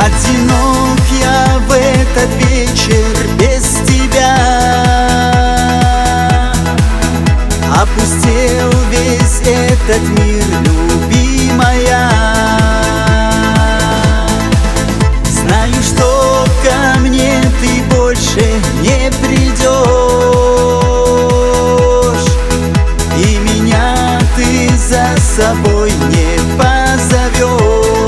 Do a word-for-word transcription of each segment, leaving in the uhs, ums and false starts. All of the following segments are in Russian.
Одинок я в этот вечер без тебя. Опустел весь этот мир, любимая. Знаю, что ко мне ты больше не придешь, и меня ты за собой не позовешь.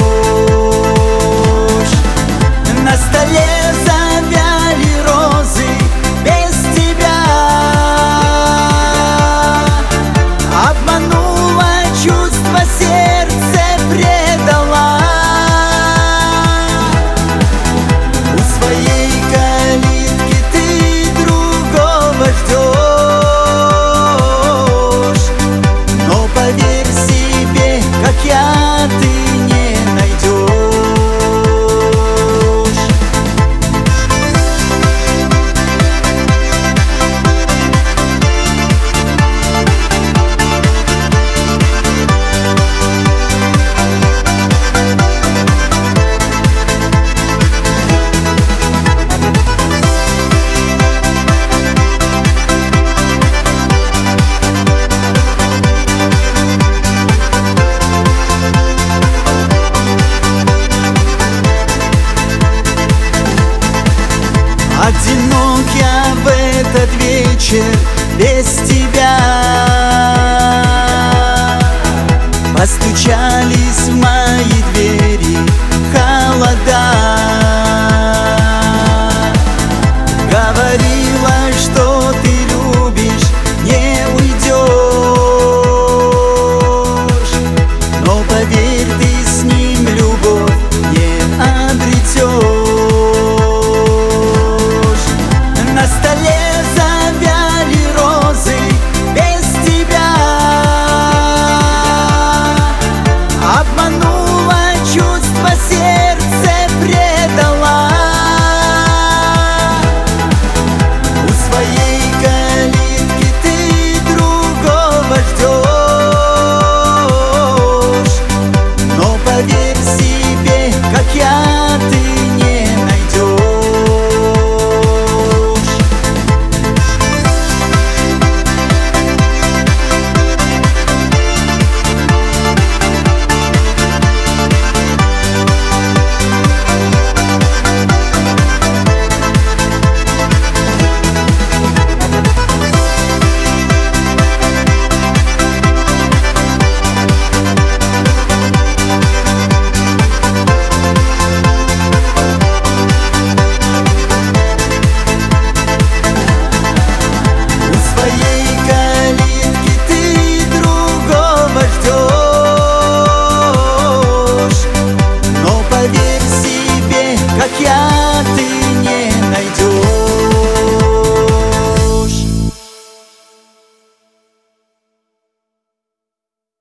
На столе завяли розы без тебя. Обманула, чувства сердце предала. У своей калитки ты другого ждешь, но поверь себе, как я, ты не найдешь. Одинок я в этот вечер без тебя. Постучались в мои двери холода. Говорила, что ты любишь, не уйдешь, но поверь, ты с ним любовь не обретешь. На столе завяли розы без тебя. Обманула чувства